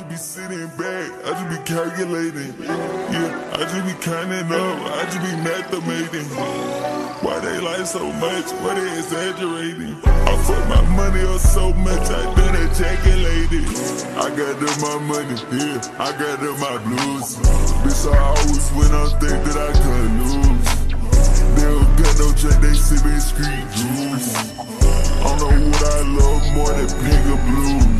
just be sitting back, I just be calculating. Yeah, I just be counting up, I just be mathemating. Why they lie so much, why they exaggerating? I fuck my money up so much, I done ejaculated. I got them my money, yeah, I got them my blues. Bitch, I always win on things that I couldn't lose. They don't got no check, they sippin' street juice. I don't know what I love more than pink or blues.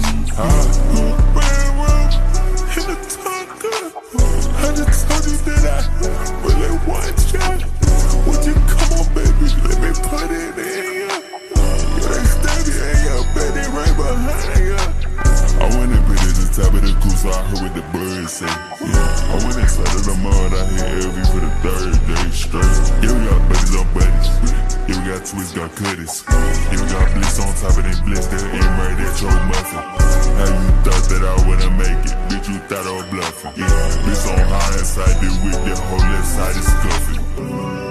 In the tucker, I just told you that I really want shot. Would you come on, baby? Let me put it in ya. Yeah, they steady in ya, baby, right behind ya. I went and put it at the top of the cool, so I heard what the birds say. Yeah, I went inside of the mud, I hit LV for the third day straight. Yeah, we got buddies on buddies. Yeah, we got twists, got cutters. Yeah, we got bliss on top of them bliss, they'll aim right at your muffin. How you thought that I wouldn't make it? Bitch, you thought I was bluffing. Yeah, bitch on high inside the whip, that whole left side is scuffing.